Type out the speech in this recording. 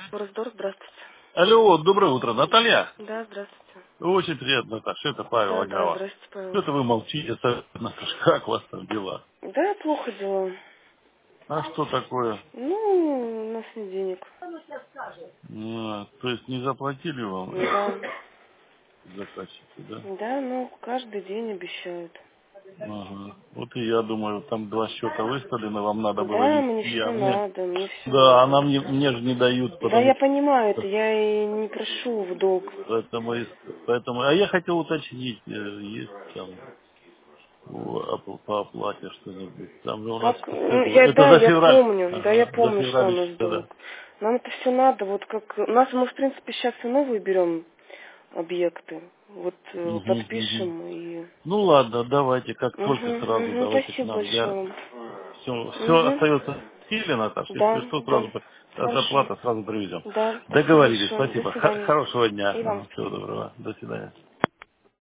Форсдор, здравствуйте. Алло, доброе утро, Наталья. Да, здравствуйте. Очень приятно, Наташа, это Павел Да, да, Аграва. здравствуйте, Павел. Что-то вы молчите, Наташа, как у вас там дела? Да, плохо дела. А что такое? Ну, у нас нет денег. То есть не заплатили вам Да. заказчики, да? Да, ну, каждый день обещают. Ага. Вот и я думаю, там два счета выставлены, вам надо было Да, мне вести, а все мне... надо, мне все Да, она надо. мне же не дают, Да, потому я понимаю это, что... я и не прошу в долг. Поэтому... А я хотел уточнить, есть там по оплате что-нибудь. Там же у нас Как, ну, это да, за я февраль. помню, да, я Ага, за помню, что у февраль нас еще, да. долг. Нам это все надо, вот как, у нас мы, в принципе, сейчас и новые берем объекты. Вот Мгм, мгм. подпишем и... Ну ладно, давайте, как только Угу, сразу угу, давайте к спасибо нам. Я большое. все Угу. остается в силе, Наташа. Если Да, что, да. сразу Хорошо. оплата сразу привезем. Да, спасибо Договорились, большое. До спасибо. свидания. Хорошего дня. И вам Ага, всего спасибо. доброго. До свидания.